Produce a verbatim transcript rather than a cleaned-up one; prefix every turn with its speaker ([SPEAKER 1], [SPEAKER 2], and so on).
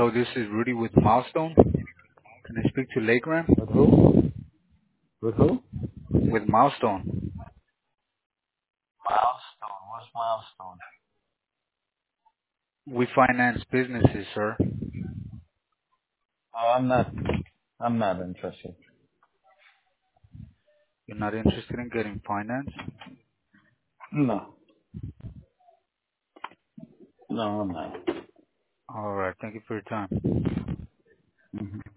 [SPEAKER 1] Hello, this is Rudy with Milestone. Can I speak to Lagram?
[SPEAKER 2] With who? With who?
[SPEAKER 1] With Milestone.
[SPEAKER 2] Milestone. What's Milestone?
[SPEAKER 1] We finance businesses, sir.
[SPEAKER 2] Oh, I'm not. I'm not interested.
[SPEAKER 1] You're not interested in getting finance?
[SPEAKER 2] No. No, I'm not.
[SPEAKER 1] Alright, thank you for your time.
[SPEAKER 2] Mhm.